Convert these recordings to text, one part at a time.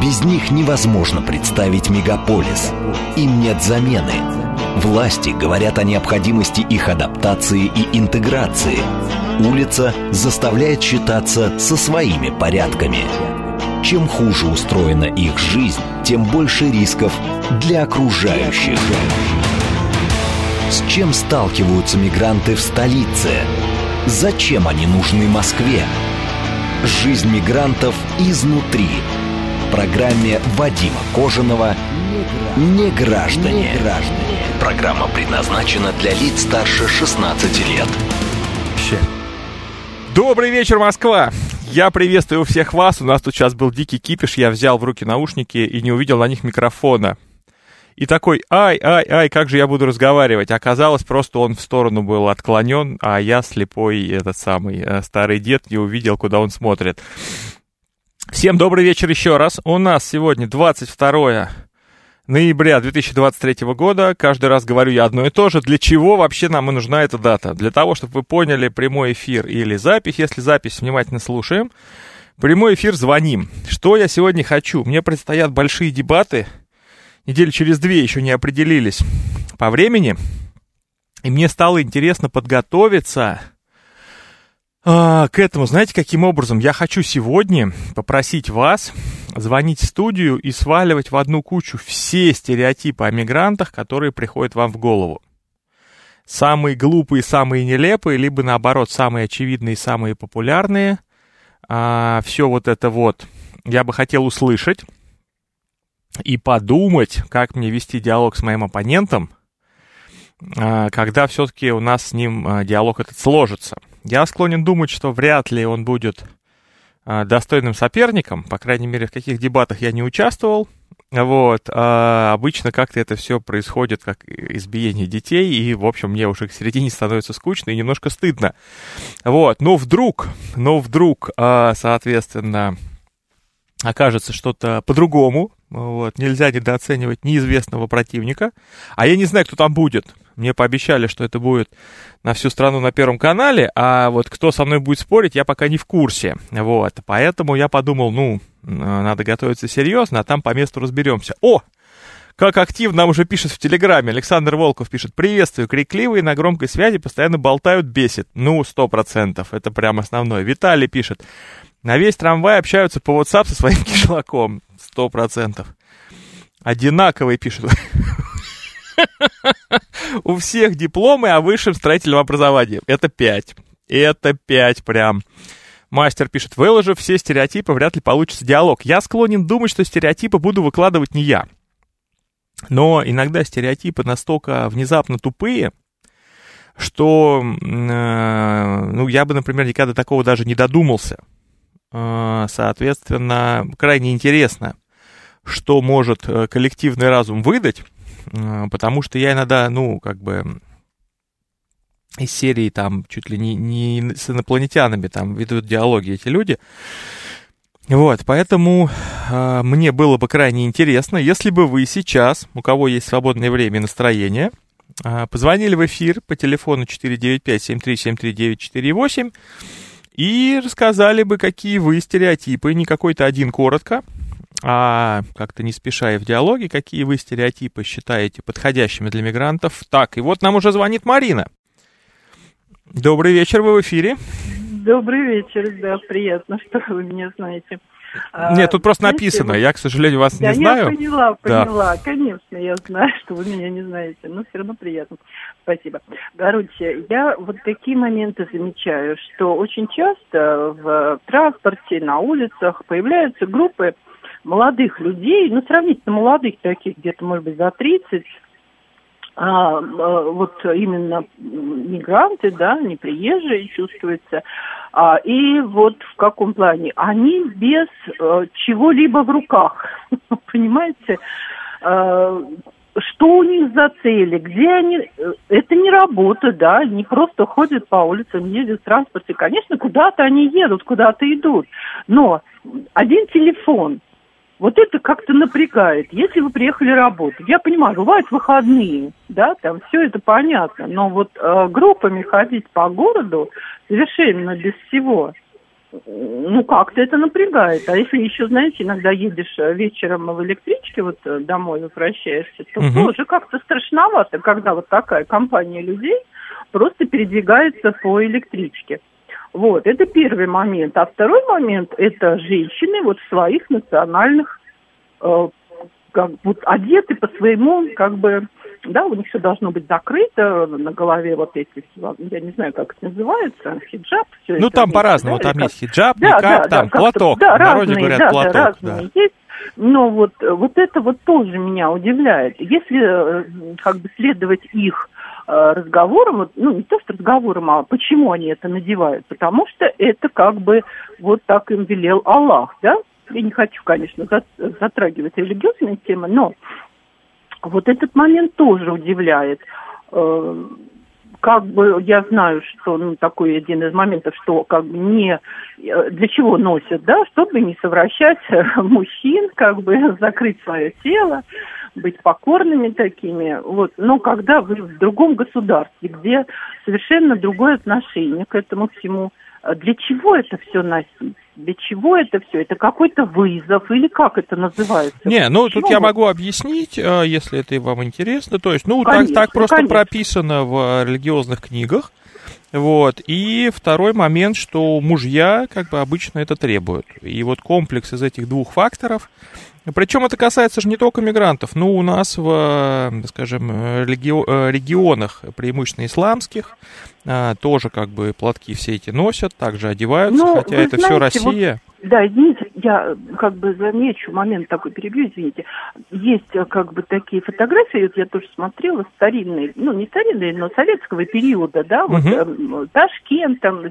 Без них невозможно представить мегаполис. Им нет замены. Власти говорят о необходимости их адаптации и интеграции. Улица заставляет считаться со своими порядками. Чем хуже устроена их жизнь, тем больше рисков для окружающих. С чем сталкиваются мигранты в столице? Зачем они нужны Москве? Жизнь мигрантов изнутри. В программе Вадима Кожаного «Неграждане». Программа предназначена для лиц старше 16 лет. Добрый вечер, Москва! Я приветствую всех вас. У нас тут сейчас был дикий кипиш. Я взял в руки наушники и не увидел на них микрофона. И такой, как же я буду разговаривать? Оказалось, просто он в сторону был отклонен, а я слепой, этот самый старый дед, не увидел, куда он смотрит. Всем добрый вечер еще раз. У нас сегодня 22 ноября 2023 года. Каждый раз говорю я одно и то же. Для чего вообще нам и нужна эта дата? Для того, чтобы вы поняли прямой эфир или запись. Если запись, внимательно слушаем. Прямой эфир звоним. Что я сегодня хочу? Мне предстоят большие дебаты. Недели через 2 еще не определились по времени. И мне стало интересно подготовиться к этому. Знаете, каким образом? Я хочу сегодня попросить вас звонить в студию и сваливать в одну кучу все стереотипы о мигрантах, которые приходят вам в голову. Самые глупые, самые нелепые, либо наоборот, самые очевидные, самые популярные. Все вот это вот я бы хотел услышать и подумать, как мне вести диалог с моим оппонентом, когда все-таки у нас с ним диалог этот сложится. Я склонен думать, что вряд ли он будет достойным соперником, по крайней мере, в каких дебатах я не участвовал. Вот. Обычно как-то это все происходит как избиение детей, и, в общем, мне уже к середине становится скучно и немножко стыдно. Вот. Но вдруг, соответственно, окажется что-то по-другому. Вот. Нельзя недооценивать неизвестного противника. А я не знаю, кто там будет. Мне пообещали, что это будет на всю страну на Первом канале, а вот кто со мной будет спорить, я пока не в курсе. Вот. Поэтому я подумал, надо готовиться серьезно, а там по месту разберемся. О! Как активно нам уже пишет в Телеграме. Александр Волков пишет: приветствую, крикливые, на громкой связи, постоянно болтают, бесит. 100%, это прям основное. Виталий пишет: на весь трамвай общаются по WhatsApp со своим кишлаком. 100%. Одинаковые пишут. У всех дипломы о высшем строительном образовании. Это 5. Это 5 прям. Мастер пишет: выложив все стереотипы, вряд ли получится диалог. Я склонен думать, что стереотипы буду выкладывать не я. Но иногда стереотипы настолько внезапно тупые, что, я бы, например, никогда такого даже не додумался. Соответственно, крайне интересно, что может коллективный разум выдать, потому что я иногда, из серии там чуть ли не с инопланетянами там ведут диалоги эти люди. Вот, поэтому мне было бы крайне интересно, если бы вы сейчас, у кого есть свободное время и настроение, позвонили в эфир по телефону 495-7373-948 и рассказали бы, какие вы стереотипы, не какой-то один коротко, а как-то не спеша и в диалоге, какие вы стереотипы считаете подходящими для мигрантов. Так, и вот нам уже звонит Марина. Добрый вечер, вы в эфире. Добрый вечер, да, приятно, что вы меня знаете. Нет, тут просто написано, я, к сожалению, вас не знаю. Я поняла, конечно, я знаю, что вы меня не знаете, но все равно приятно. Спасибо. Короче, я вот такие моменты замечаю, что очень часто в транспорте, на улицах появляются группы молодых людей, сравнительно молодых таких, где-то, может быть, за 30, вот именно мигранты, да, не приезжие чувствуются. И вот в каком плане? Они без чего-либо в руках, понимаете? Что у них за цели, где они... Это не работа, да, они просто ходят по улицам, ездят в транспорте. Конечно, куда-то они едут, куда-то идут, но один телефон, вот это как-то напрягает. Если вы приехали работать, я понимаю, бывают выходные, да, там все это понятно, но вот группами ходить по городу совершенно без всего. ну, как-то это напрягает. А если еще, знаете, иногда едешь вечером в электричке, вот домой возвращаешься, то тоже как-то страшновато, когда вот такая компания людей просто передвигается по электричке. Вот, это первый момент. А второй момент, это женщины вот в своих национальных, как вот одеты по своему, как бы, да, у них все должно быть закрыто, на голове вот эти, я не знаю, как это называется, хиджаб. Все ну, это там вместе, по-разному, да, там есть хиджаб, никак, там платок, да, в народе разные, говорят платок. Да, разные есть. Но вот это вот тоже меня удивляет. Если как бы следовать их разговорам, вот, ну, не то что разговорам, а почему они это надевают, потому что это как бы вот так им велел Аллах, да? Я не хочу, конечно, затрагивать религиозные темы, но вот этот момент тоже удивляет. Как бы я знаю, что, ну, такой один из моментов, что как бы не для чего носят, да, чтобы не совращать мужчин, как бы закрыть свое тело, быть покорными такими, вот. Но когда вы в другом государстве, где совершенно другое отношение к этому всему, для чего это все носить? Для чего это все? Это какой-то вызов или как это называется? Не, ну тут я могу объяснить, если это вам интересно. То есть, ну, конечно, так просто конечно. прописано в религиозных книгах. Вот. И второй момент, что мужья как бы обычно это требуют. И вот комплекс из этих двух факторов. Причем это касается же не только мигрантов. Ну, у нас в, скажем, регионах, преимущественно исламских, тоже как бы платки все эти носят, также одеваются, ну, хотя это все Россия. Да, извините, я как бы замечу момент такой, перебью, извините. Есть как бы такие фотографии, вот я тоже смотрела, старинные, ну не старинные, но советского периода, да, вот Ташкент, там,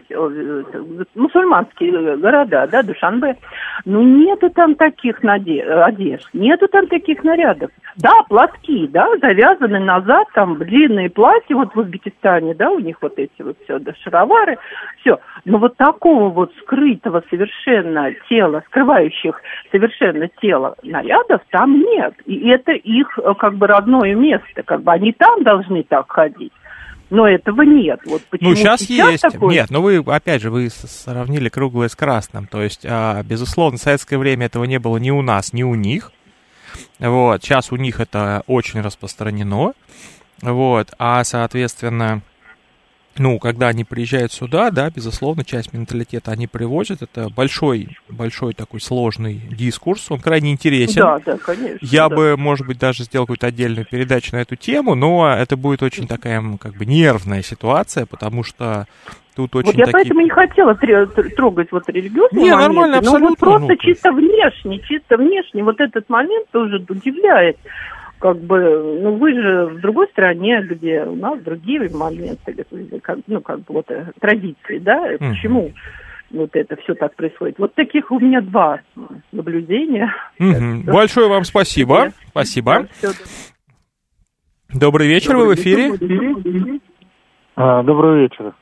мусульманские города, да, Душанбе. Ну нету там таких одежд, нету там таких нарядов. Да, платки, да, завязаны назад, там длинные платья, вот в Узбекистане, да, у них вот эти вот все, да, шаровары, все. Но вот такого вот скрытого совершенно тела, скрывающих совершенно тело нарядов там нет. И это их как бы родное место, как бы они там должны так ходить. Но этого нет. Вот почему ну, сейчас есть. Такое... Нет, ну вы, опять же, вы сравнили круглое с красным. То есть, безусловно, в советское время этого не было ни у нас, ни у них. Вот, сейчас у них это очень распространено. Вот, а, соответственно, ну, когда они приезжают сюда, да, безусловно, часть менталитета они привозят. Это большой такой сложный дискурс, он крайне интересен. Да, конечно. Я бы, может быть, даже сделал какую-то отдельную передачу на эту тему, но это будет очень такая, как бы, нервная ситуация, потому что тут очень вот я поэтому не хотела трогать вот религиозные моменты, нормально, абсолютно. Но вот просто чисто внешне вот этот момент тоже удивляет. Как бы, ну, вы же в другой стране, где у нас другие моменты, ну, как бы, вот, традиции, да, почему вот это все так происходит. Вот таких у меня два наблюдения. Большое вам спасибо. Спасибо. Добрый вечер, вы в эфире. Добрый вечер.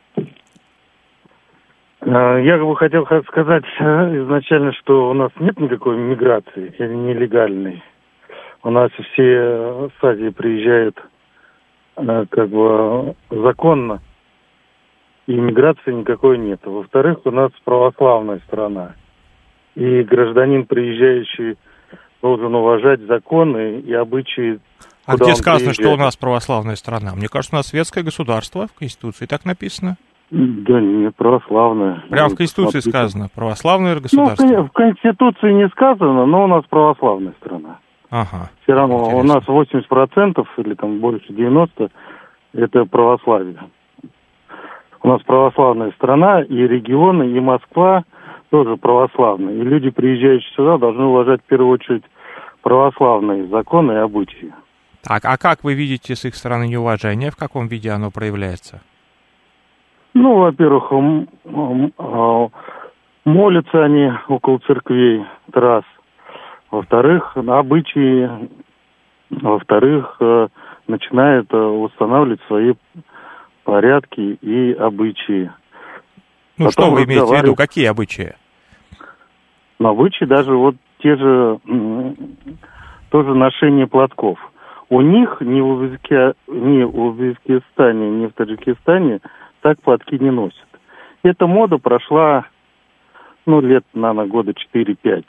Я бы хотел сказать изначально, что у нас нет никакой миграции, нелегальной. У нас все с Азии приезжают как бы законно, и миграции никакой нет. Во-вторых, у нас православная страна, и гражданин, приезжающий, должен уважать законы и обычаи. А где сказано, что у нас православная страна? Мне кажется, у нас светское государство, в Конституции так написано. Да нет, православная. Прямо в Конституции сказано, православное государство. Ну, в Конституции не сказано, но у нас православная страна. Ага. Все равно интересно. У нас 80% или там больше 90% это православие. У нас православная страна, и регионы, и Москва тоже православные. И люди, приезжающие сюда, должны уважать в первую очередь православные законы и обычаи. Так, а как вы видите с их стороны неуважение? В каком виде оно проявляется? Ну, во-первых, молятся они около церквей, раз. Во-вторых, обычаи, во-вторых, начинают устанавливать свои порядки и обычаи. Ну, потом что вы имеете в виду? Какие обычаи? Ну, обычаи даже вот те же, тоже ношение платков. У них ни в Узбекистане, ни в Таджикистане так платки не носят. Эта мода прошла лет, наверное, года 4-5.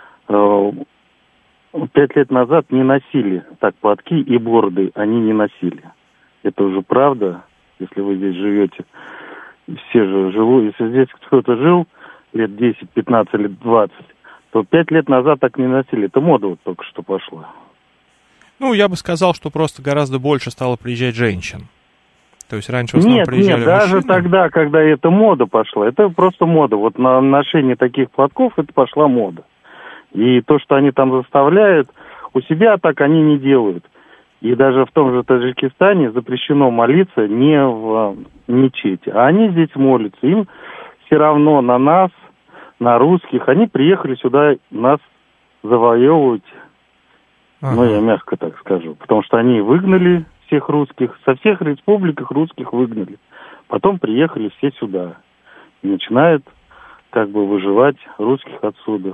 5 лет назад не носили так платки и бороды, они не носили. Это уже правда, если вы здесь живете. Все же живут, если здесь кто-то жил лет 10, 15, лет 20, то 5 лет назад так не носили. Это мода вот только что пошла. Ну, я бы сказал, что просто гораздо больше стало приезжать женщин. То есть раньше в основном приезжали мужчины. Нет, даже тогда, когда эта мода пошла, это просто мода. Вот на ношение таких платков это пошла мода. И то, что они там заставляют, у себя так они не делают. И даже в том же Таджикистане запрещено молиться не в мечети. А они здесь молятся. Им все равно на нас, на русских. Они приехали сюда нас завоевывать. Ага. Я мягко так скажу. Потому что они выгнали всех русских. Со всех республик русских выгнали. Потом приехали все сюда. И начинают выживать русских отсюда.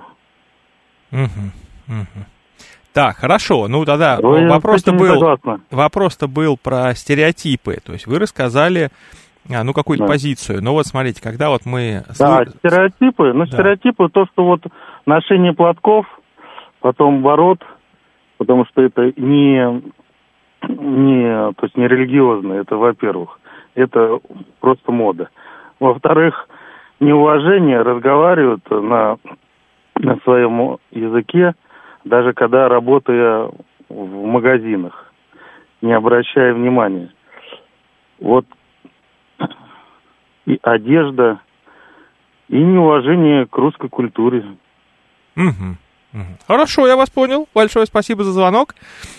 Так, хорошо. Ну, тогда вопрос-то был про стереотипы. То есть вы рассказали какую-то позицию. Но вот смотрите, когда вот мы... Да, стереотипы. Стереотипы, то, что вот ношение платков, потом бород, потому что это не религиозно, это, во-первых. Это просто мода. Во-вторых, неуважение, разговаривают на своем языке, даже когда работая в магазинах, не обращая внимания. Вот и одежда, и неуважение к русской культуре. Хорошо, я вас понял. Большое спасибо за звонок.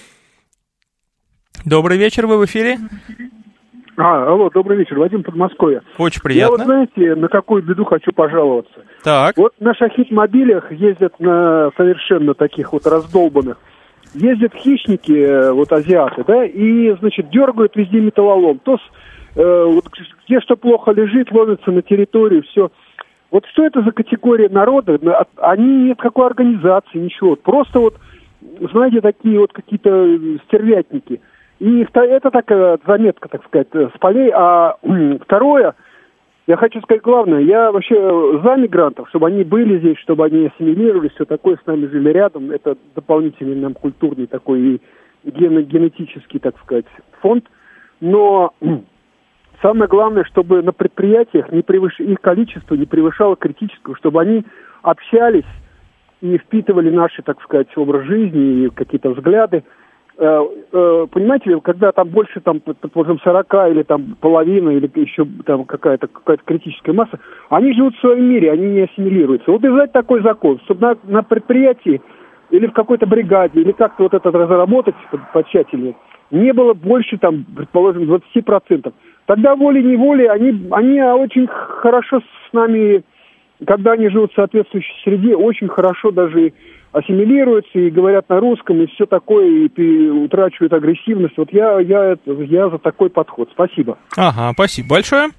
Добрый вечер, вы в эфире. Алло, добрый вечер, Вадим, Подмосковье. Очень приятно. Я знаете, на какую беду хочу пожаловаться. Так. Вот на шахид-мобилях ездят на совершенно таких вот раздолбанных. Ездят хищники, азиаты, да, и, дергают везде металлолом. Где что плохо лежит, ломятся на территорию, все. Вот что это за категория народа? Они нет какой организации, ничего. Просто знаете, такие какие-то стервятники. И это такая заметка, так сказать, с полей. А второе, я хочу сказать главное, я вообще за мигрантов, чтобы они были здесь, чтобы они ассимилировались, все такое, с нами жили рядом. Это дополнительный нам культурный такой и генетический, так сказать, фонд. Но самое главное, чтобы на предприятиях их количество не превышало критического, чтобы они общались и впитывали наши, так сказать, образ жизни и какие-то взгляды. Понимаете, когда там больше, предположим, 40 или половина, или еще какая-то критическая масса, они живут в своем мире, они не ассимилируются. Вот издать такой закон, чтобы на предприятии или в какой-то бригаде, или как-то это разработать потщательнее, не было больше, предположим, 20%. Тогда волей-неволей они очень хорошо с нами, когда они живут в соответствующей среде, очень хорошо даже ассимилируются и говорят на русском, и все такое, и утрачивают агрессивность. Вот я за такой подход. Спасибо. Ага, спасибо большое.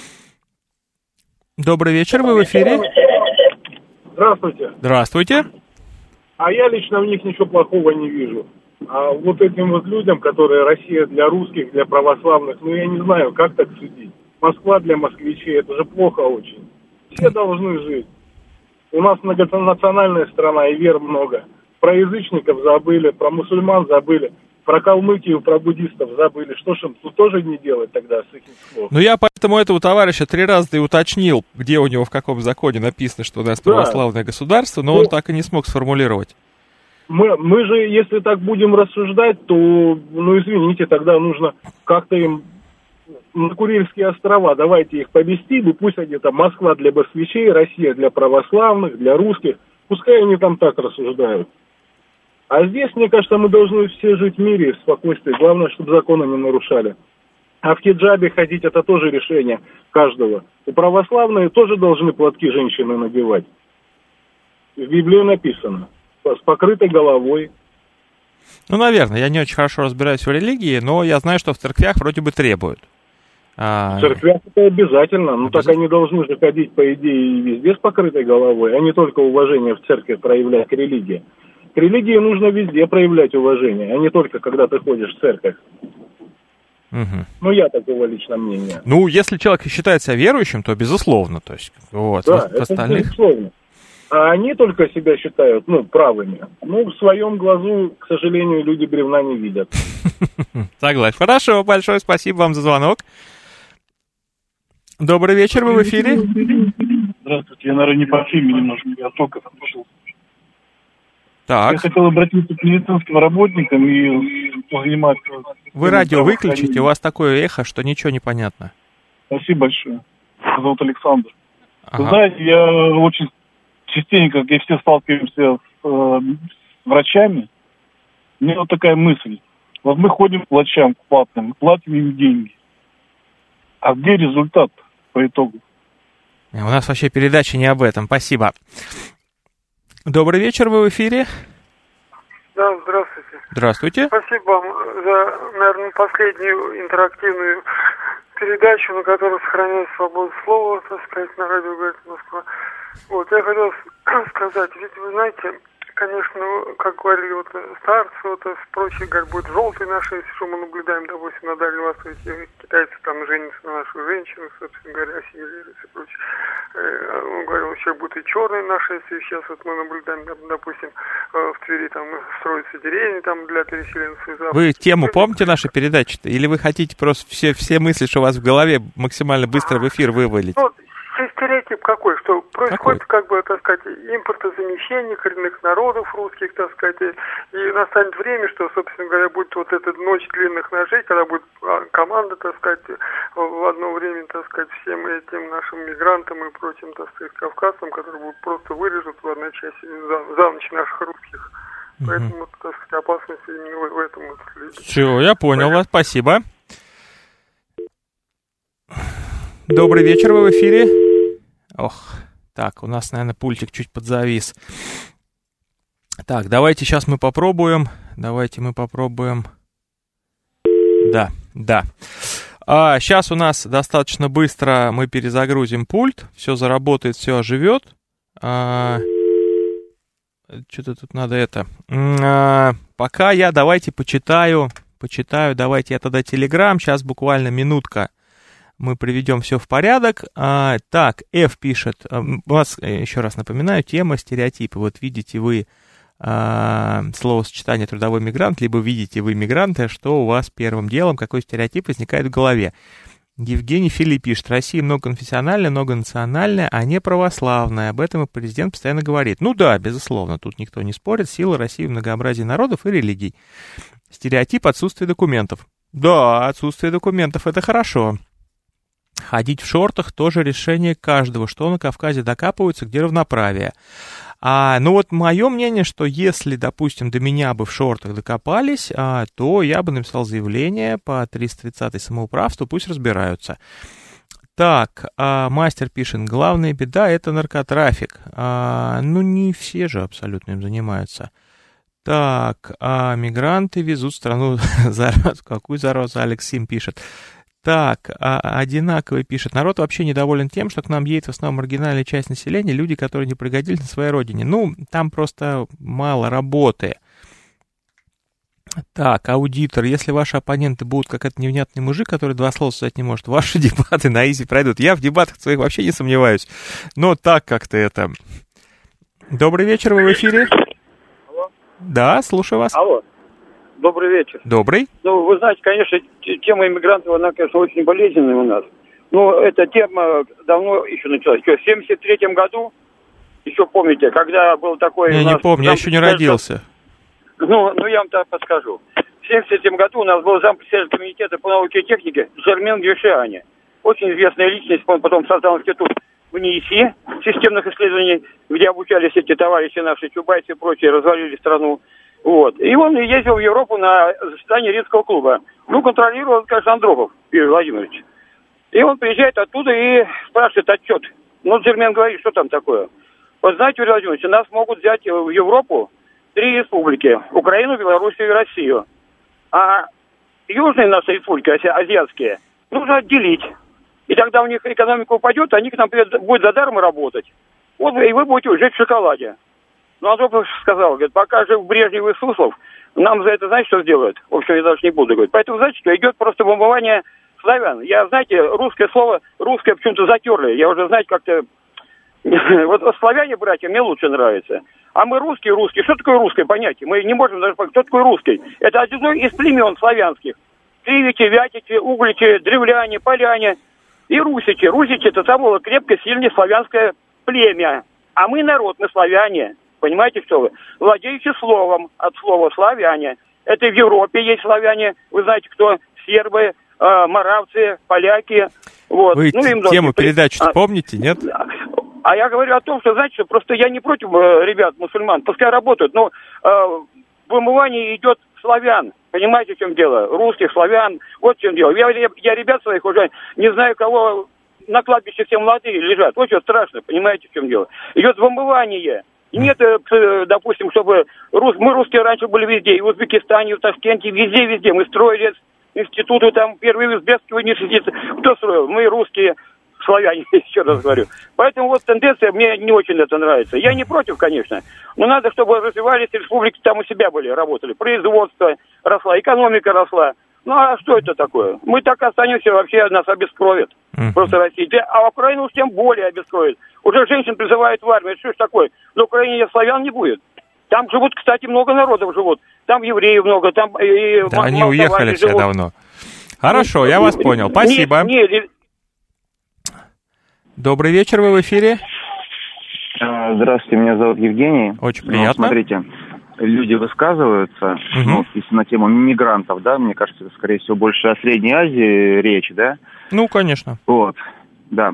Добрый вечер, вы в эфире. Здравствуйте. Здравствуйте. А я лично в них ничего плохого не вижу. А вот этим людям, которые Россия для русских, для православных, я не знаю, как так судить. Москва для москвичей, это же плохо очень. Все должны жить. У нас многонациональная страна, и вер много. Про язычников забыли, про мусульман забыли, про Калмыкию, про буддистов забыли. Что ж им тут тоже не делать тогда с их слов? Я поэтому этого товарища 3 раза и уточнил, где у него в каком законе написано, что у нас православное государство, но он так и не смог сформулировать. Мы же, если так будем рассуждать, то, извините, тогда нужно как-то им на Курильские острова, давайте их поместим, и пусть они Москва для москвичей, Россия для православных, для русских, пускай они там так рассуждают. А здесь, мне кажется, мы должны все жить в мире, в спокойствии, главное, чтобы законы не нарушали. А в хиджабе ходить, это тоже решение каждого. У православные тоже должны платки женщины надевать. В Библии написано. С покрытой головой. Наверное, я не очень хорошо разбираюсь в религии, но я знаю, что в церквях вроде бы требуют. В церквях это обязательно. Так они должны же ходить, по идее, везде с покрытой головой, а не только уважение в церкви проявлять к религии. К религии нужно везде проявлять уважение, а не только когда ты ходишь в церковь. Я такого лично мнения. Если человек считает себя верующим, то безусловно. То есть, да, это безусловно. а они только себя считают, правыми. В своем глазу, к сожалению, люди бревна не видят. Согласен. Хорошо, большое спасибо вам за звонок. Добрый вечер, вы в эфире. Здравствуйте, я, наверное, не по теме немножко, я только слушал. Так. Я хотел обратиться к медицинским работникам и заниматься... Вы радио выключите, у вас такое эхо, что ничего не понятно. Спасибо большое. Меня зовут Александр. Ага. Вы знаете, я очень частенько, как и все, сталкиваемся с врачами. У меня вот такая мысль. Вот мы ходим к врачам, к платным, платим им деньги. А где результат по итогу? У нас вообще передача не об этом. Спасибо. Добрый вечер, вы в эфире. Да, здравствуйте. Здравствуйте. Спасибо вам за, наверное, последнюю интерактивную передачу, на которой сохраняется свобода слова, так сказать, на радио «Говорит Москва». Вот, я хотел сказать, ведь вы знаете, конечно, как говорили вот старцы, вот прочие, говорят, будет желтый на шее, что мы наблюдаем, допустим, на Дальнем Востоке, китайцы там женятся на нашу женщину, собственно говоря, ассимилируются и прочее. Он говорил, еще будет и черный на шее, сейчас вот мы наблюдаем, допустим, в Твери там строятся деревни там для переселенцев из Африки. Вы тему помните нашей передачи-то? Или вы хотите просто все мысли, что у вас в голове, максимально быстро в эфир вывалить? Стереотип какой, что происходит, как бы, так сказать, импортозамещение коренных народов русских, так сказать, и настанет время, что, собственно говоря, будет вот эта ночь длинных ножей, когда будет команда, так сказать, в одно время, так сказать, всем этим нашим мигрантам и прочим, так сказать, кавказцам, которые будут просто вырежут в одной части за ночь наших русских. Поэтому, так сказать, опасность именно в этом. Все, я понял вас, спасибо. Добрый вечер, вы в эфире. Ох, так, у нас, наверное, пультик чуть подзавис. Так, давайте сейчас мы попробуем. Да. Сейчас у нас достаточно быстро мы перезагрузим пульт. Все заработает, все оживет. Что-то тут надо это. Пока я давайте почитаю. Давайте я тогда Telegram. Сейчас буквально минутка. Мы приведем все в порядок. Так, F пишет. У вас, еще раз напоминаю, тема стереотипы. Вот видите вы словосочетание трудовой мигрант, либо видите вы мигранта, что у вас первым делом, какой стереотип возникает в голове. Евгений Филипп пишет. Россия многоконфессиональная, многонациональная, а не православная. Об этом и президент постоянно говорит. Ну да, безусловно, тут никто не спорит. Сила России в многообразии народов и религий. Стереотип отсутствия документов. Да, отсутствие документов — это хорошо. Ходить в шортах тоже решение каждого, что на Кавказе докапываются, где равноправие. Ну вот мое мнение, что если, допустим, до меня бы в шортах докопались, то я бы написал заявление по 330-й самоуправству, пусть разбираются. Так, мастер пишет, главная беда — это наркотрафик. Не все же абсолютно им занимаются. Так, мигранты везут в страну заразу. Какую заразу? Алексим пишет. Так, одинаковый пишет. Народ вообще недоволен тем, что к нам едет в основном маргинальная часть населения, люди, которые не пригодились на своей родине. Там просто мало работы. Так, аудитор. Если ваши оппоненты будут как этот невнятный мужик, который два слова сказать не может, ваши дебаты на изи пройдут. Я в дебатах своих вообще не сомневаюсь. Но так как-то это... Добрый вечер, вы в эфире. Алло. Да, слушаю вас. Алло. Добрый вечер. Добрый. Вы знаете, конечно, тема иммигрантов, она, конечно, очень болезненная у нас. Эта тема давно еще началась. В 1973 году, еще помните, когда был такой... Я не помню, я еще не родился. Я вам так подскажу. В 1973 году у нас был зампредседатель комитета по науке и технике Жермен Гюшиани. Очень известная личность, он потом создал институт в НИИСи системных исследований, где обучались эти товарищи наши, чубайцы и прочие, развалили страну. И он ездил в Европу на заседание Римского клуба. Контролировал, конечно, Андропов Юрий Владимирович. И он приезжает оттуда и спрашивает отчет. Жермен говорит, что там такое. Вот знаете, Юрий Владимирович, нас могут взять в Европу 3 республики. Украину, Белоруссию и Россию. А южные наши республики, азиатские, нужно отделить. И тогда у них экономика упадет, они к нам будут за даром работать. И вы будете жить в шоколаде. Андропов сказал, говорит, пока жив Брежнев и Суслов, нам за это, знаете, что сделают? В общем, я даже не буду говорить. Поэтому, знаете, что идет просто бомбование славян. Я, знаете, русское слово, русское почему-то затерли. Я уже, знаете, как-то Вот славяне, братья, мне лучше нравится. А мы русские. Что такое русское понятие? Мы не можем даже понять, кто такой русский. Это одно из племен славянских. Тривичи, вятичи, угличи, древляне, поляне и русичи. Русичи — это самое крепкое, сильное славянское племя. А мы народ, мы славяне. Понимаете, что вы? Владеющие словом, от слова славяне. Это в Европе есть славяне. Вы знаете, кто? Сербы, моравцы, поляки. Вот. Вы тему передачи помните, нет? А я говорю о том, что, знаете, что просто я не против ребят, мусульман, пускай работают, но вымывание идет славян. Понимаете, в чем дело? Русских, славян, вот в чем дело. Я ребят своих уже не знаю, кого на кладбище все молодые лежат. Вот что страшно, понимаете, в чем дело? Идет вымывание. Нет, допустим, чтобы... Мы русские раньше были везде, и в Узбекистане, и в Ташкенте, везде. Мы строили институты, там, первый узбекский университет. Кто строил? Мы русские, славяне, еще раз говорю. Поэтому вот тенденция, мне не очень это нравится. Я не против, конечно, но надо, чтобы развивались республики, там у себя были, работали. Производство росло, экономика росла. Ну, а что это такое? Мы так останемся, вообще нас обескровят. Просто Россия. А Украину уж тем более обескровят. Уже женщин призывают в армию. Что ж такое? На Украине славян не будет. Там живут, кстати, много народов живут. Там евреев много, там и... Да, они уехали все живут давно. Хорошо, я вас понял. Спасибо. Добрый вечер, вы в эфире. Здравствуйте, меня зовут Евгений. Очень приятно. Смотрите, люди высказываются, если на тему мигрантов, да, мне кажется, это, скорее всего, больше о Средней Азии речь, да? Ну, конечно. Вот, да.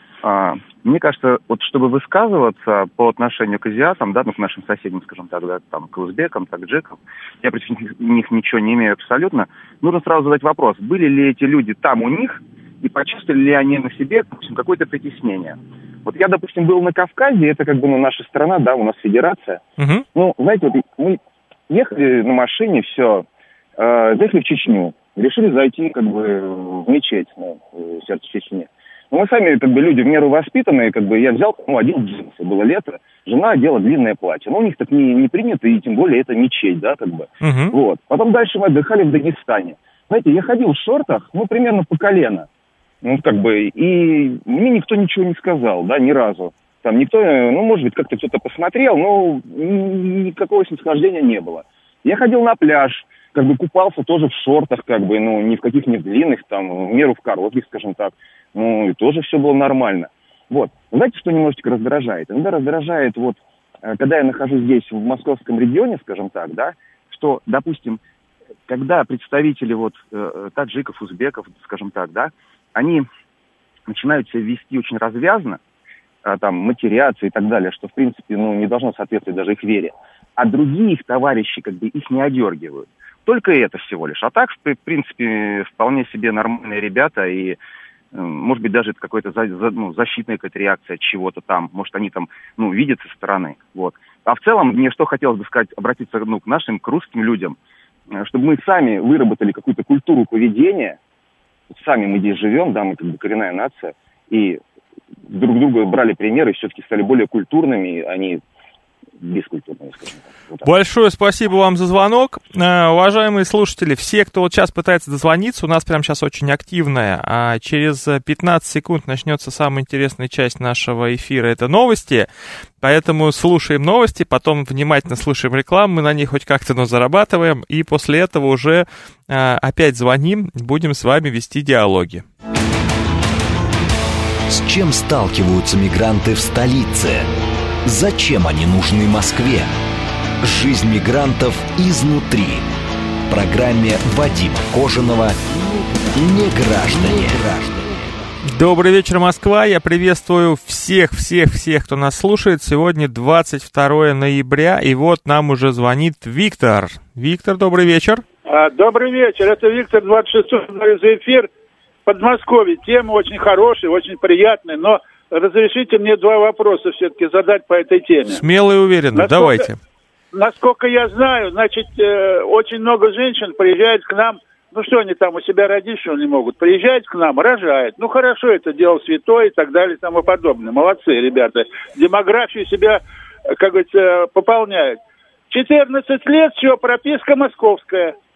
Мне кажется, вот чтобы высказываться по отношению к азиатам, да, ну, к нашим соседям, скажем так, да, там, к узбекам, таджикам, я против них ничего не имею абсолютно, нужно сразу задать вопрос, были ли эти люди там у них, и почувствовали ли они на себе, допустим, какое-то притеснение. Вот я, допустим, был на Кавказе, это как бы, ну, наша страна, да, у нас федерация. Ну, знаете, вот мы ехали на машине, все, заехали в Чечню, решили зайти, как бы, в мечеть, ну, в сердце Чечни. Ну, мы сами, как бы, люди в меру воспитанные, как бы, я взял, ну, один джинсы, было лето, жена одела длинное платье. Ну, у них так не принято, и тем более это мечеть, да, как бы. Вот. Потом дальше мы отдыхали в Дагестане. Знаете, я ходил в шортах, ну, примерно по колено. Ну, как бы, и мне никто ничего не сказал, да, ни разу. Там никто, ну, может быть, как-то кто-то посмотрел, но никакого снисхождения не было. Я ходил на пляж, как бы купался тоже в шортах, как бы, ну, ни в каких не длинных, там, в меру в коротких, скажем так. Ну, и тоже все было нормально. Вот. Знаете, что немножечко раздражает? Иногда раздражает, вот, когда я нахожусь здесь, в московском регионе, скажем так, да, что, допустим, когда представители, вот, таджиков, узбеков, скажем так, да, они начинают себя вести очень развязно, там, матерятся и так далее, что, в принципе, ну, не должно соответствовать даже их вере. А другие их товарищи, как бы, их не одергивают. Только это всего лишь. А так, в принципе, вполне себе нормальные ребята, и, может быть, даже это какая-то защитная какая-то реакция от чего-то там. Может, они там, ну, видят со стороны. Вот. А в целом, мне что хотелось бы сказать, обратиться, ну, к нашим, к русским людям, чтобы мы сами выработали какую-то культуру поведения. Сами мы здесь живем, да, мы как бы коренная нация, и друг друга брали примеры, и все-таки стали более культурными, а не бескультурными, скажем так. Вот так. Большое спасибо вам за звонок. Уважаемые слушатели, все, кто вот сейчас пытается дозвониться, у нас прямо сейчас очень активная, а через 15 секунд начнется самая интересная часть нашего эфира, это новости, поэтому слушаем новости, потом внимательно слушаем рекламу, мы на ней хоть как-то, но зарабатываем, и после этого уже опять звоним, будем с вами вести диалоги. С чем сталкиваются мигранты в столице? Зачем они нужны Москве? Жизнь мигрантов изнутри. В программе Вадима Кожаного «Неграждане». Добрый вечер, Москва. Я приветствую всех, кто нас слушает. Сегодня 22 ноября, и вот нам уже звонит Виктор. Виктор, добрый вечер. Добрый вечер. Это Виктор, 26-й за эфир. Подмосковье. Тема очень хорошая, очень приятная, но разрешите мне два вопроса все-таки задать по этой теме. Смело и уверенно, давайте. Насколько я знаю, значит, очень много женщин приезжают к нам, ну что они там у себя родить, что не могут, приезжают к нам, рожают. Ну хорошо, это дело святое и так далее и тому подобное. Молодцы, ребята. Демографию себя, как говорится, пополняют. 14 лет, все, прописка московская.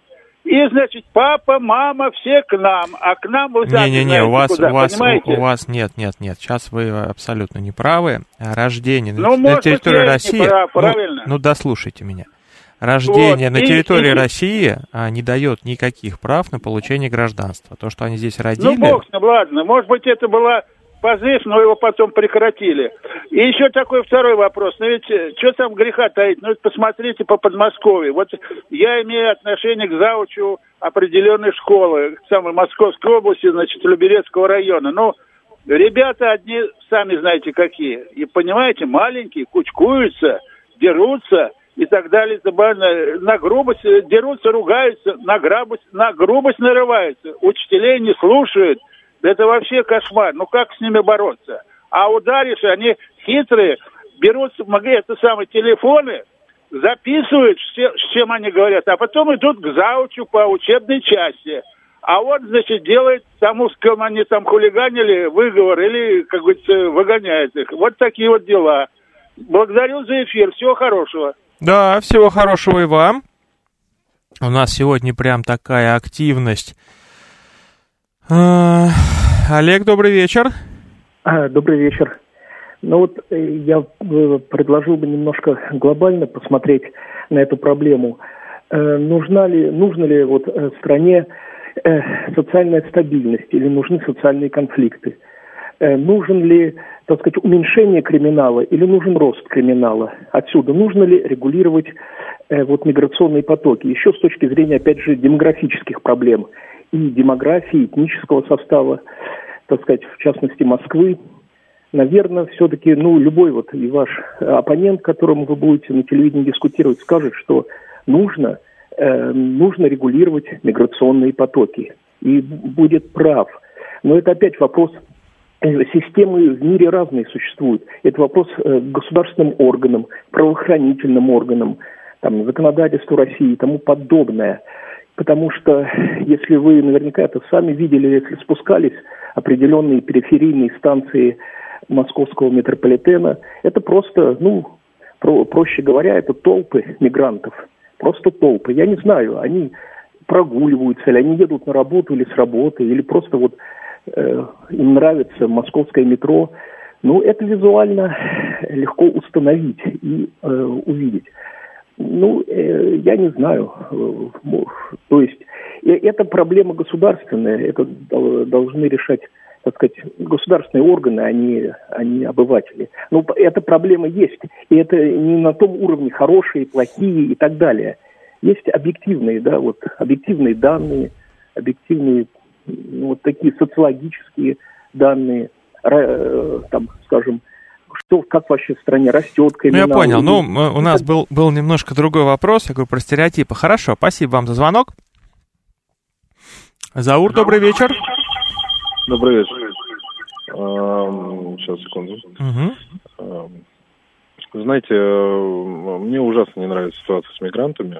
И, значит, папа, мама, все к нам, а к нам вы сами Не-не-не, знаете куда, у вас нет. Сейчас вы абсолютно не правы. Рождение ну, на территории России... Не прав, правильно? Ну, дослушайте меня. Рождение вот, на территории России не дает никаких прав на получение гражданства. То, что они здесь родили... Ну, бог с ним, ладно. Может быть, это была позыв, но его потом прекратили. И еще такой второй вопрос. Ну, ведь, что там греха таить? Ну, посмотрите по Подмосковью. Вот я имею отношение к заучу определенной школы, к самой Московской области, значит, Люберецкого района. Ну, ребята одни, сами знаете, какие. И, понимаете, маленькие, кучкуются, дерутся и так далее. На грубость дерутся, ругаются, на грубость нарываются. Учителей не слушают. Это вообще кошмар. Ну как с ними бороться? А ударишь, они хитрые, берут телефоны, записывают, с чем они говорят, а потом идут к заучу по учебной части. А он, значит, делает тому, с кем они там хулиганили, выговор или, как говорится, выгоняет их. Вот такие вот дела. Благодарю за эфир. Всего хорошего. Да, всего хорошего и вам. У нас сегодня прям такая активность. Олег, добрый вечер. Добрый вечер. Ну вот я предложил бы немножко глобально посмотреть на эту проблему. Нужна ли вот стране социальная стабильность или нужны социальные конфликты? Нужен ли, так сказать, уменьшение криминала или нужен рост криминала? Отсюда нужно ли регулировать вот миграционные потоки? Еще с точки зрения, опять же, демографических проблем и демографии, этнического состава, так сказать, в частности, Москвы. Наверное, все-таки, любой вот и ваш оппонент, которому вы будете на телевидении дискутировать, скажет, что нужно регулировать миграционные потоки. И будет прав. Но это опять вопрос, системы в мире разные существуют. Это вопрос государственным органам, правоохранительным органам, законодательству России и тому подобное. Потому что, если вы наверняка это сами видели, если спускались определенные периферийные станции московского метрополитена, это просто, проще говоря, это толпы мигрантов. Просто толпы. Я не знаю, они прогуливаются, или они едут на работу или с работы, или просто им нравится московское метро. Это визуально легко установить и увидеть. Я не знаю. То есть, это проблема государственная, это должны решать, так сказать, государственные органы, а не обыватели. Но эта проблема есть, и это не на том уровне хорошие, плохие и так далее. Есть объективные, объективные данные, объективные, такие социологические данные, скажем, как вообще в стране растет криминал. Я понял. У нас был немножко другой вопрос, я говорю, про стереотипы. Хорошо, спасибо вам за звонок. Заур, добрый вечер. Добрый вечер. Сейчас, секунду. Знаете, мне ужасно не нравится ситуация с мигрантами.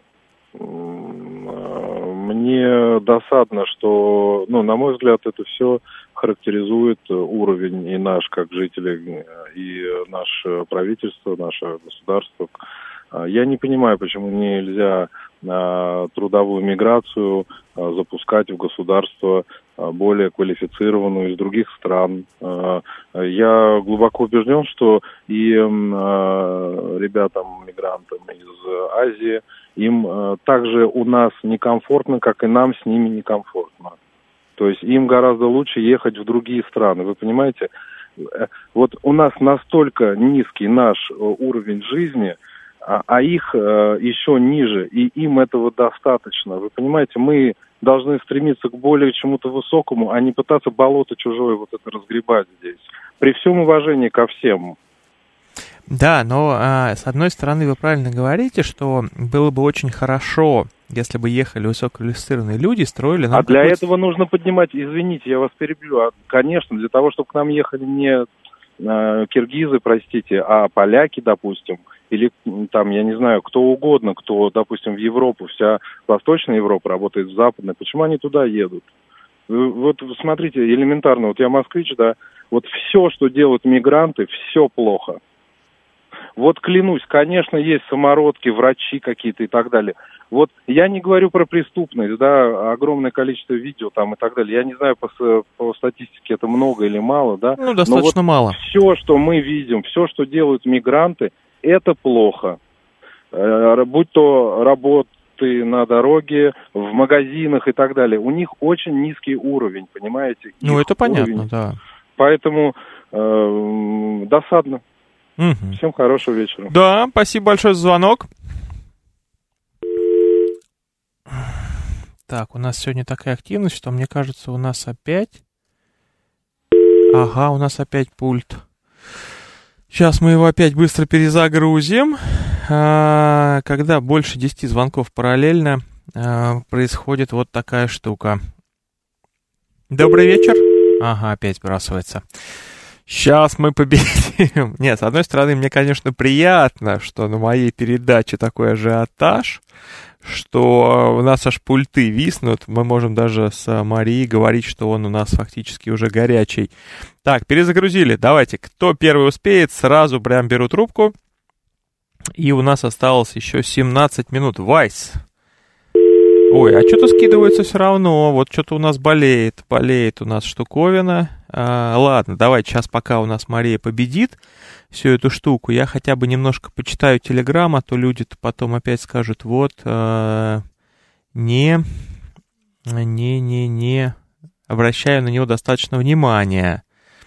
Мне досадно, что, на мой взгляд, это все характеризует уровень и наш, как жители, и наше правительство, наше государство. Я не понимаю, почему нельзя трудовую миграцию запускать в государство более квалифицированную из других стран. Я глубоко убежден, что и ребятам, мигрантам из Азии, им также у нас некомфортно, как и нам с ними некомфортно. То есть им гораздо лучше ехать в другие страны. Вы понимаете, вот у нас настолько низкий наш уровень жизни, а их еще ниже, и им этого достаточно. Вы понимаете, мы должны стремиться к более чему-то высокому, а не пытаться болото чужое вот это разгребать здесь. При всем уважении ко всем. Да, но с одной стороны вы правильно говорите, что было бы очень хорошо, если бы ехали высококвалифицированные люди, строили... А для этого нужно поднимать, извините, я вас перебью, конечно, для того, чтобы к нам ехали не киргизы, простите, а поляки, допустим, или там, я не знаю, кто угодно, кто, допустим, в Европу, вся Восточная Европа работает с Западной, почему они туда едут? Вот смотрите, элементарно, вот я москвич, да, вот все, что делают мигранты, все плохо. Вот клянусь, конечно, есть самородки, врачи какие-то и так далее. Вот я не говорю про преступность, да, огромное количество видео там и так далее. Я не знаю по статистике, это много или мало, да. Ну, достаточно мало. Все, что мы видим, все, что делают мигранты, это плохо. Будь то работы на дороге, в магазинах и так далее. У них очень низкий уровень, понимаете? Ну, это понятно, уровень. Да. Поэтому досадно. Угу. Всем хорошего вечера. Да, спасибо большое за звонок. Так, у нас сегодня такая активность, что, мне кажется, у нас опять... Ага, у нас опять пульт. Сейчас мы его опять быстро перезагрузим. Когда больше 10 звонков параллельно, происходит вот такая штука. Добрый вечер. Ага, опять сбрасывается. Сейчас мы победим. Нет, с одной стороны, мне, конечно, приятно, что на моей передаче такой ажиотаж, что у нас аж пульты виснут. Мы можем даже с Марией говорить, что он у нас фактически уже горячий. Так, перезагрузили. Давайте, кто первый успеет, сразу прям беру трубку. И у нас осталось еще 17 минут. Вайс. Ой, а что-то скидывается все равно. Вот что-то у нас болеет у нас штуковина. Ладно, давайте сейчас, пока у нас Мария победит всю эту штуку, я хотя бы немножко почитаю Телеграм, а то люди-то потом опять скажут, вот, не обращаю на него достаточно внимания.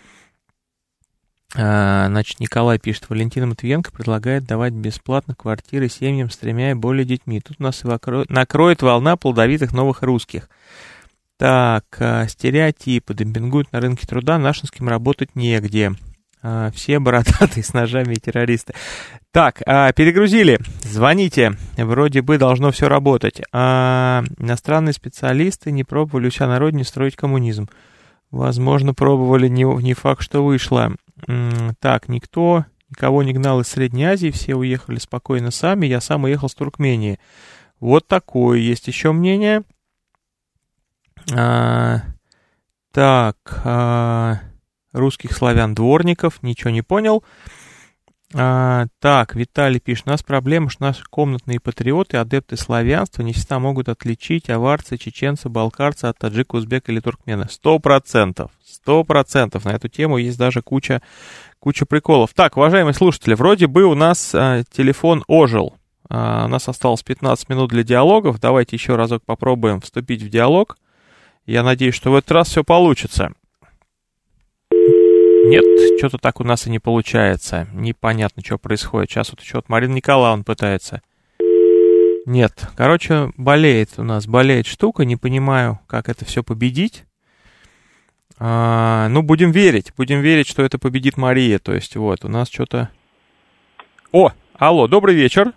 Значит, Николай пишет, Валентина Матвиенко предлагает давать бесплатно квартиры семьям с 3 и более детьми. Тут нас и накроет волна плодовитых новых русских. Так, стереотипы. Демпингуют на рынке труда, нашинским работать негде. Все бородатые с ножами и террористы. Так, перегрузили. Звоните. Вроде бы должно все работать. Иностранные специалисты не пробовали у себя на родине строить коммунизм. Возможно, пробовали, не факт, что вышло. Так, никого не гнал из Средней Азии, все уехали спокойно сами, я сам уехал с Туркмении. Вот такое есть еще мнение. Русских славян-дворников, ничего не понял. Так, Виталий пишет, у нас проблема, что наши комнатные патриоты, адепты славянства не всегда могут отличить аварца, чеченца, балкарца от таджика, узбека или туркмена. 100%. 100%. На эту тему есть даже куча приколов. Так, уважаемые слушатели, вроде бы у нас телефон ожил. У нас осталось 15 минут для диалогов. Давайте еще разок попробуем вступить в диалог. Я надеюсь, что в этот раз все получится. Нет, что-то так у нас и не получается. Непонятно, что происходит. Сейчас вот еще Марина Николаевна пытается. Нет, короче, болеет штука. Не понимаю, как это все победить. Ну, будем верить, что это победит Мария. То есть, вот, у нас что-то... О, алло, добрый вечер.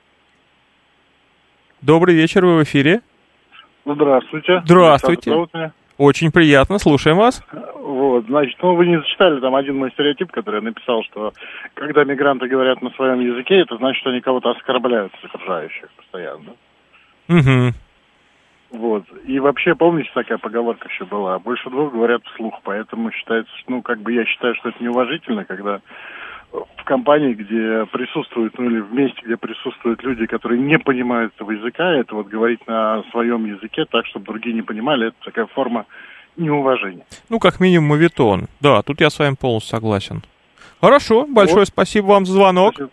Добрый вечер, вы в эфире. Здравствуйте. Здравствуйте. Очень приятно, слушаем вас. Вот, значит, вы не зачитали там один мой стереотип, который я написал, что когда мигранты говорят на своем языке, это значит, что они кого-то оскорбляют из окружающих постоянно. Угу. Вот. И вообще, помните, такая поговорка еще была, больше двух говорят вслух, поэтому считается, я считаю, что это неуважительно, когда в компании, где присутствуют, или в месте, где присутствуют люди, которые не понимают этого языка, это вот говорить на своем языке так, чтобы другие не понимали, это такая форма неуважения. Ну, как минимум, моветон. Да, тут я с вами полностью согласен. Хорошо, большое спасибо вам за звонок. Спасибо.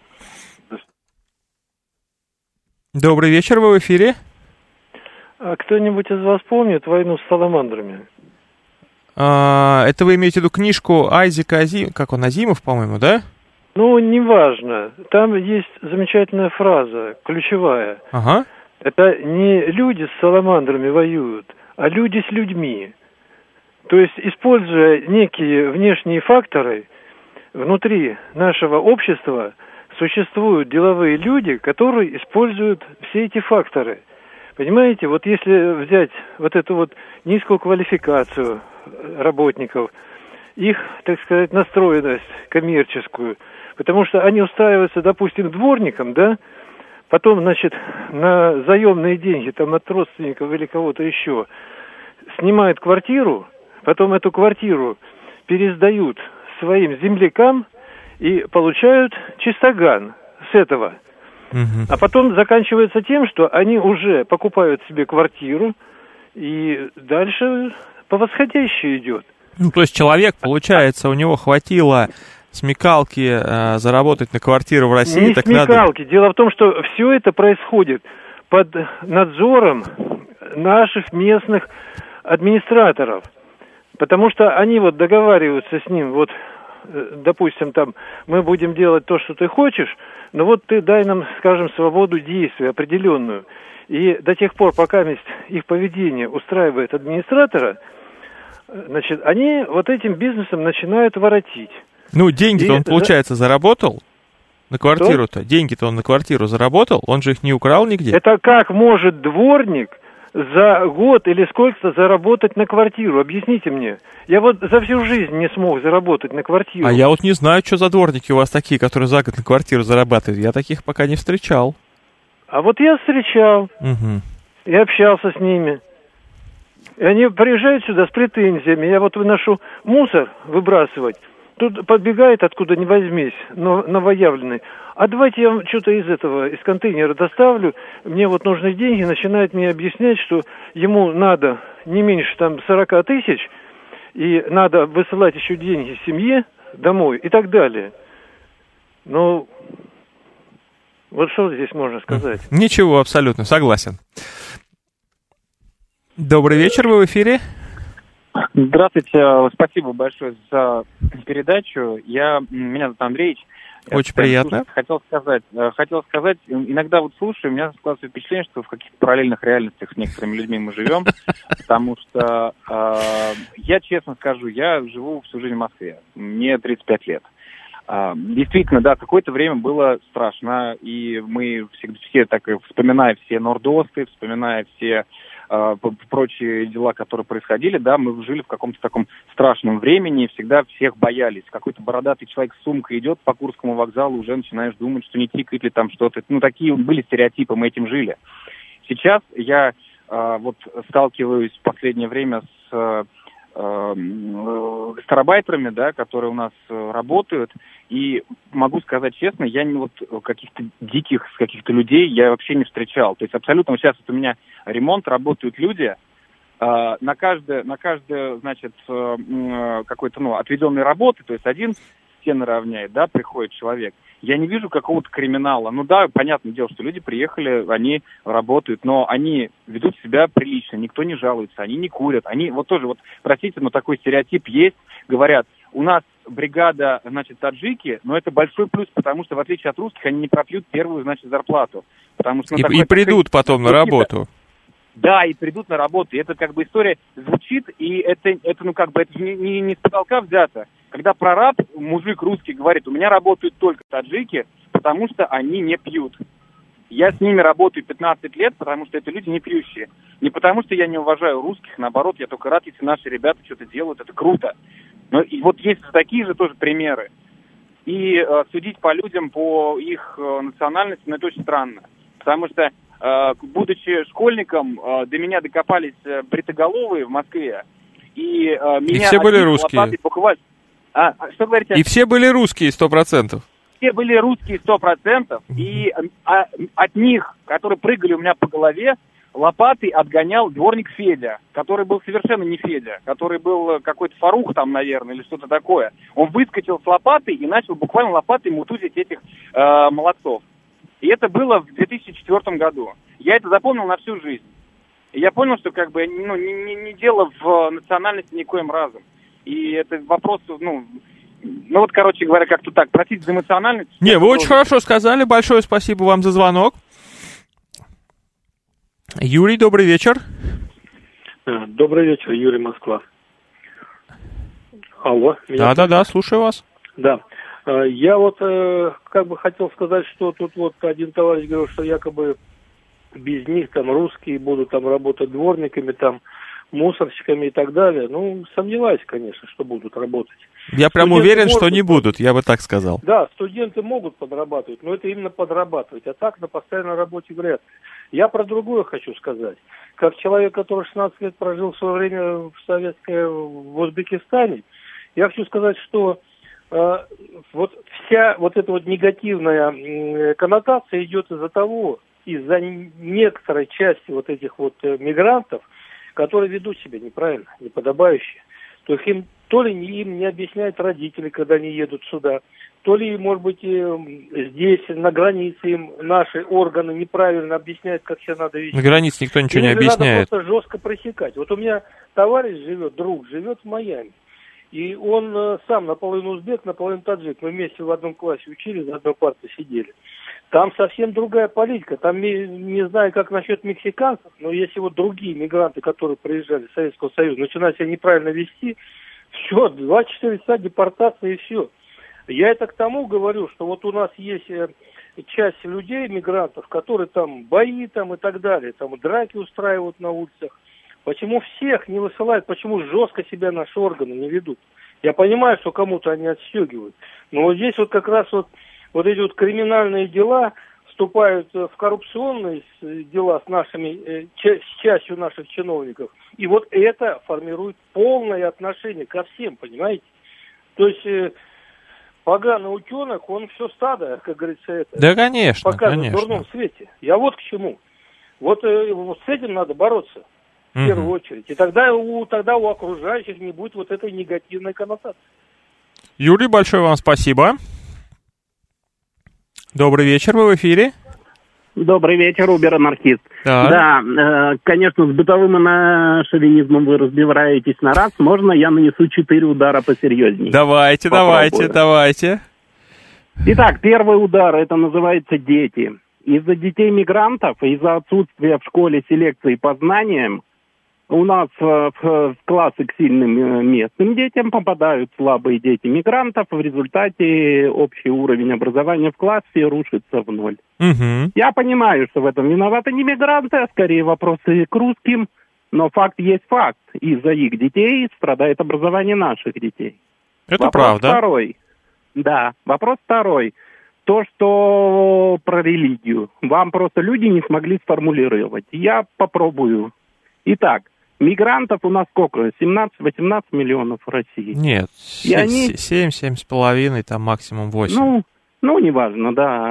Добрый вечер, вы в эфире. А кто-нибудь из вас помнит «Войну с саламандрами»? Это вы имеете в виду книжку Айзека Азимов, по-моему, да? Ну, неважно. Там есть замечательная фраза, ключевая. Ага. Это не люди с саламандрами воюют, а люди с людьми. То есть, используя некие внешние факторы, внутри нашего общества существуют деловые люди, которые используют все эти факторы. Понимаете, вот если взять вот эту вот низкую квалификацию работников, их, так сказать, настроенность коммерческую, потому что они устраиваются, допустим, дворником, да, потом, значит, на заемные деньги, там, от родственников или кого-то еще, снимают квартиру, потом эту квартиру пересдают своим землякам, и получают чистоган с этого. А потом заканчивается тем, что они уже покупают себе квартиру, и дальше по восходящей идет. Ну, то есть человек, получается, у него хватило смекалки заработать на квартиру в России, не так смекалки. надо... Дело в том, что все это происходит под надзором наших местных администраторов. Потому что они вот договариваются с ним, вот, допустим, там, мы будем делать то, что ты хочешь, но вот ты дай нам, скажем, свободу действия определенную. И до тех пор, пока их поведение устраивает администратора, значит, они вот этим бизнесом начинают воротить. Ну, деньги-то он, получается, заработал на квартиру-то? Что? Деньги-то он на квартиру заработал? Он же их не украл нигде? Это как может дворник за год или сколько-то заработать на квартиру? Объясните мне. Я вот за всю жизнь не смог заработать на квартиру. А я вот не знаю, что за дворники у вас такие, которые за год на квартиру зарабатывают. Я таких пока не встречал. А вот я встречал. Я общался с ними. И они приезжают сюда с претензиями. Я вот выношу мусор выбрасывать. Тут подбегает, откуда ни возьмись, новоявленный. А давайте я вам что-то из контейнера доставлю. Мне вот нужны деньги. Начинает мне объяснять, что ему надо не меньше там 40 тысяч. И надо высылать еще деньги семье домой и так далее. Ну, вот что здесь можно сказать? Ничего, абсолютно, согласен. Добрый вечер, вы в эфире. Здравствуйте, спасибо большое за передачу. Меня зовут Андреевич. Очень приятно. Хотел сказать, иногда вот слушаю, у меня складывается впечатление, что в каких-то параллельных реальностях с некоторыми людьми мы живем, потому что я честно скажу, я живу всю жизнь в Москве, мне 35 лет. Действительно, да, какое-то время было страшно, и мы все так вспоминая все нордосты, вспоминая все прочие дела, которые происходили, да, мы жили в каком-то таком страшном времени, всегда всех боялись. Какой-то бородатый человек с сумкой идет по Курскому вокзалу, уже начинаешь думать, что не тикает ли там что-то. Ну, такие были стереотипы, мы этим жили. Сейчас я вот сталкиваюсь в последнее время с гастарбайтерами, да, которые у нас работают, и могу сказать честно, я не вот каких-то диких каких-то людей я вообще не встречал. То есть абсолютно вот сейчас вот у меня ремонт, работают люди, на каждое, значит, какой-то, отведенной работы, то есть один стены равняет, да, приходит человек. Я не вижу какого-то криминала. Ну да, понятное дело, что люди приехали, они работают, но они ведут себя прилично, никто не жалуется, они не курят, они вот тоже, вот, простите, но такой стереотип есть, говорят, у нас бригада, значит, таджики, но это большой плюс, потому что, в отличие от русских, они не пропьют первую, значит, зарплату. Потому что, и придут потом на работу. Да, и придут на работу. И это как бы история звучит, и это не с потолка взято. Когда прораб, мужик русский, говорит, у меня работают только таджики, потому что они не пьют. Я с ними работаю 15 лет, потому что это люди не пьющие. Не потому что я не уважаю русских, наоборот, я только рад, если наши ребята что-то делают, это круто. Но и вот есть такие же тоже примеры. И судить по людям, по их национальности, ну, это очень странно. Потому что, будучи школьником, до меня докопались бритоголовые в Москве. И меня все были русские. Что говорите? И все были русские 100%. Все были русские 100%. И от них, которые прыгали у меня по голове, лопатой отгонял дворник Федя, который был совершенно не Федя, который был какой-то Фарух там, наверное, или что-то такое. Он выскочил с лопатой и начал буквально лопатой мутузить этих молодцов. И это было в 2004 году. Я это запомнил на всю жизнь. И я понял, что как бы не дело в национальности никоим разом. И это вопрос, вот, короче говоря, как-то так. Простите за эмоциональность. Не, вы очень хорошо сказали. Большое спасибо вам за звонок. Юрий, добрый вечер. Добрый вечер, Юрий, Москва. Алло. Да, слушаю вас. Да. Я вот как бы хотел сказать, что тут вот один товарищ говорил, что якобы без них там русские будут там работать дворниками, там мусорщиками и так далее. Ну, сомневаюсь, конечно, что будут работать. Я прям уверен, что не будут, я бы так сказал. Да, студенты могут подрабатывать, но это именно подрабатывать, а так на постоянной работе вряд ли. Я про другое хочу сказать. Как человек, который 16 лет прожил в свое время в Узбекистане, я хочу сказать, что вот вся вот эта вот негативная коннотация идет из-за некоторой части вот этих вот мигрантов, которые ведут себя неправильно, неподобающе. То есть то ли им не объясняют родители, когда они едут сюда, то ли, может быть, здесь, на границе, им наши органы неправильно объясняют, как себя надо вести. На границе никто ничего не объясняет. Надо просто жестко пресекать. Вот у меня товарищ друг живет в Майами. И он сам наполовину узбек, наполовину таджик. Мы вместе в одном классе учились, на одной парте сидели. Там совсем другая политика. Там, не знаю, как насчет мексиканцев, но если вот другие мигранты, которые приезжали из Советского Союза, начинают себя неправильно вести, все, 24 часа депортация и все. Я это к тому говорю, что вот у нас есть часть людей, мигрантов, которые там бои там и так далее, там драки устраивают на улицах. Почему всех не высылают, почему жестко себя наши органы не ведут? Я понимаю, что кому-то они отстегивают, но вот здесь вот как раз вот эти вот криминальные дела вступают в коррупционные дела с частью наших чиновников. И вот это формирует полное отношение ко всем, понимаете? То есть поганый утенок, он все стадо, как говорится, это. Да, конечно, показывает конечно. в дурном свете. Я вот к чему. Вот с этим надо бороться. В первую очередь. И тогда у окружающих не будет вот этой негативной коннотации. Юрий, большое вам спасибо. Добрый вечер, вы в эфире. Добрый вечер, Убер-анархист. Да, конечно, с бытовым шовинизмом вы разбираетесь на раз. Можно я нанесу 4 удара посерьезнее? Давайте. Итак, первый удар, это называется дети. Из-за детей-мигрантов, из-за отсутствия в школе селекции по знаниям, у нас в классы к сильным местным детям попадают слабые дети мигрантов. В результате общий уровень образования в классе рушится в ноль. Я понимаю, что в этом виноваты не мигранты, а скорее вопросы к русским. Но факт есть факт. Из-за их детей страдает образование наших детей. Это правда. Вопрос второй. То, что про религию. Вам просто люди не смогли сформулировать. Я попробую. Итак, мигрантов у нас сколько? 17-18 миллионов в России. Нет, 7,5, там максимум 8. Ну, неважно,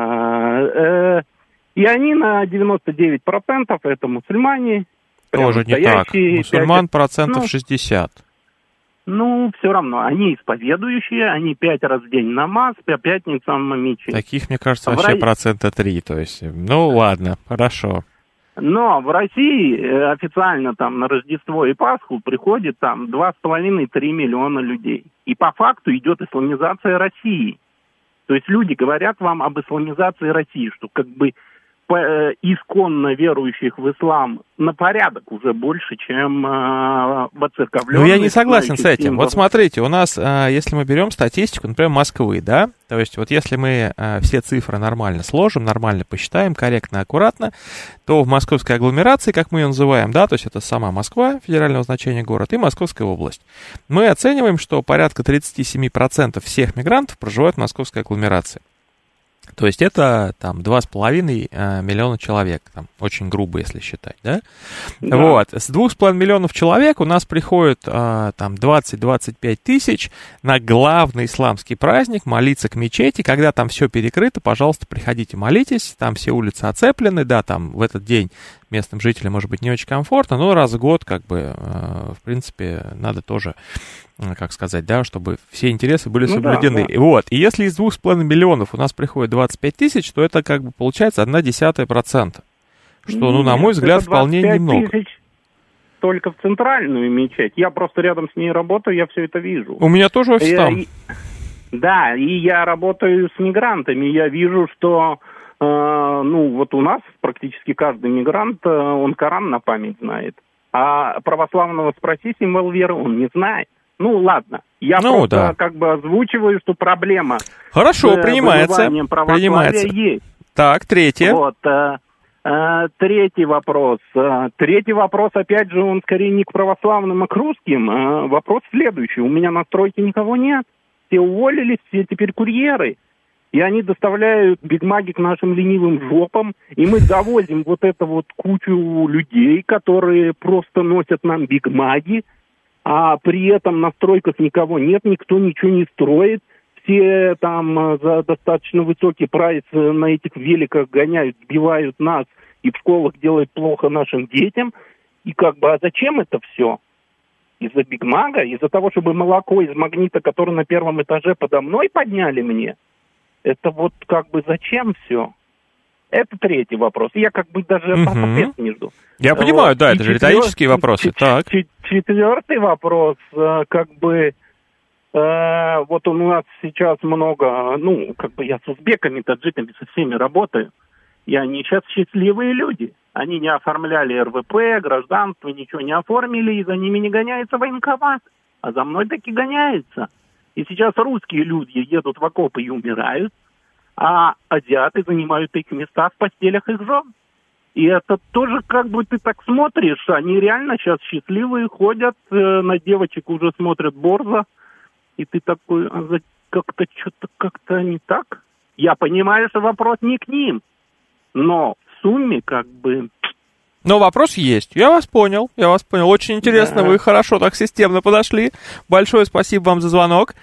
да. И они на 99% это мусульмане. Тоже не так. Мусульман процентов 60. Ну, все равно. Они исповедующие, они 5 раз в день намаз, по пятницам мечеть. Таких, мне кажется, вообще 3%. То есть, ладно, хорошо. Но в России официально там на Рождество и Пасху приходит там 2,5-3 миллиона людей. И по факту идет исламизация России. То есть люди говорят вам об исламизации России, что как бы исконно верующих в ислам на порядок уже больше, чем воцерковленных. Я не согласен с этим. Вот смотрите, у нас, если мы берем статистику, например, Москвы, да, то есть вот если мы все цифры нормально сложим, нормально посчитаем, корректно, аккуратно, то в московской агломерации, как мы ее называем, да, то есть это сама Москва, федерального значения город, и Московская область, мы оцениваем, что порядка 37% всех мигрантов проживают в московской агломерации. То есть это там 2,5 миллиона человек, там, очень грубо, если считать, да? Вот, с 2,5 миллионов человек у нас приходит там 20-25 тысяч на главный исламский праздник молиться к мечети. Когда там все перекрыто, пожалуйста, приходите, молитесь, там все улицы оцеплены, да, там в этот день местным жителям может быть не очень комфортно, но раз в год, как бы, в принципе, надо тоже, как сказать, да, чтобы все интересы были соблюдены. Да. Вот, и если из 2,5 миллионов у нас приходит 25 тысяч, то это, как бы, получается 0,1%, что, на мой взгляд, вполне немного. Только в центральную мечеть. Я просто рядом с ней работаю, я все это вижу. У меня тоже офис там. Да, и я работаю с мигрантами, я вижу, что вот у нас практически каждый мигрант, он Коран на память знает. А православного спроси символ веры, он не знает. Ну, ладно. Я просто как бы озвучиваю, что проблема. Хорошо, принимается. Есть. Так, третье. Вот. Третий вопрос. Третий вопрос, опять же, он скорее не к православным, а к русским. Вопрос следующий. У меня на стройке никого нет. Все уволились, все теперь курьеры. И они доставляют бигмаги к нашим ленивым жопам, и мы завозим вот эту вот кучу людей, которые просто носят нам бигмаги, а при этом на стройках никого нет, никто ничего не строит, все там за достаточно высокий прайс на этих великах гоняют, сбивают нас и в школах делают плохо нашим детям. И как бы, а зачем это все? Из-за Биг Мага? Из-за того, чтобы молоко из Магнита, которое на первом этаже подо мной подняли мне? Это вот как бы зачем все? Это третий вопрос. Я как бы даже ответ не жду. Я понимаю, да, это же риторические вопросы. Так. Четвертый вопрос, как бы, вот у нас сейчас много, ну, как бы я с узбеками, таджиками, со всеми работаю, и они сейчас счастливые люди. Они не оформляли РВП, гражданство, ничего не оформили, и за ними не гоняется военкомат. А за мной таки гоняется. И сейчас русские люди едут в окопы и умирают, а азиаты занимают их места в постелях их жен. И это тоже, как бы, ты так смотришь, они реально сейчас счастливые, ходят, на девочек уже смотрят борзо, и ты такой, как-то что-то как-то не так. Я понимаю, что вопрос не к ним, но в сумме, как бы... Но вопрос есть. Я вас понял. Очень интересно, да. Вы хорошо так системно подошли. Большое спасибо вам за звонок.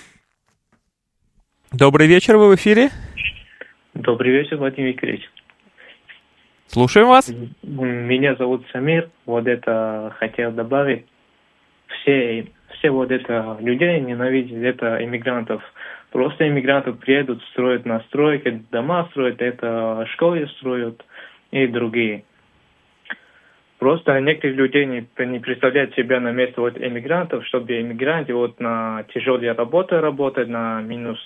Добрый вечер, вы в эфире. Добрый вечер, Владимир Викторович. Слушаем вас. Меня зовут Самир. Вот это хотел добавить. Все вот это людей ненавидят, это иммигрантов. Просто иммигрантов приедут, строят на стройке, дома строят, это школы строят и другие. Просто некоторые людей не представляют себя на место вот иммигрантов, чтобы иммигранты вот на тяжелой работе работают, на минус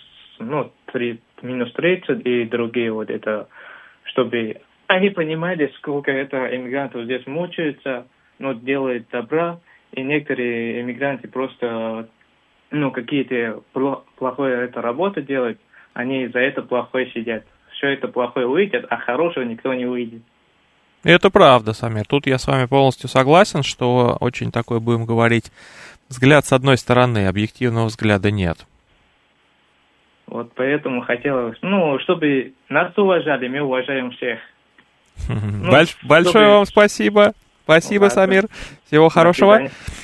30 и другие вот это, чтобы они понимали, сколько это иммигрантов здесь мучаются, но делают добра, и некоторые иммигранты просто, какие-то плохое это работу делают, они за это плохое сидят. Все это плохое увидят, а хорошего никто не увидит. Это правда, Самир. Тут я с вами полностью согласен, что очень такой, будем говорить, взгляд с одной стороны, объективного взгляда нет. Вот поэтому хотелось, чтобы нас уважали, мы уважаем всех. Большое вам спасибо. Спасибо, Самир. Всего хорошего.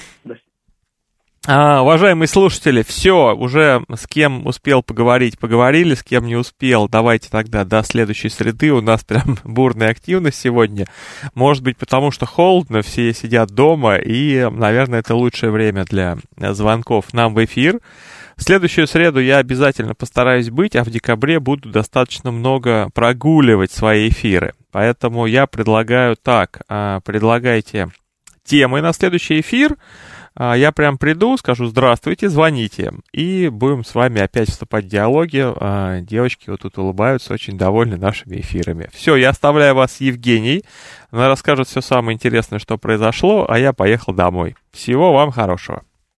Уважаемые слушатели, все, уже с кем успел поговорить, поговорили, с кем не успел, давайте тогда до следующей среды, у нас прям бурная активность сегодня, может быть, потому что холодно, все сидят дома, и, наверное, это лучшее время для звонков нам в эфир. В следующую среду я обязательно постараюсь быть, а в декабре буду достаточно много прогуливать свои эфиры, поэтому я предлагаю так, предлагайте темы на следующий эфир. Я прям приду, скажу здравствуйте, звоните, и будем с вами опять вступать в диалоги. Девочки вот тут улыбаются, очень довольны нашими эфирами. Все, я оставляю вас с Евгенией. Она расскажет все самое интересное, что произошло, а я поехал домой. Всего вам хорошего.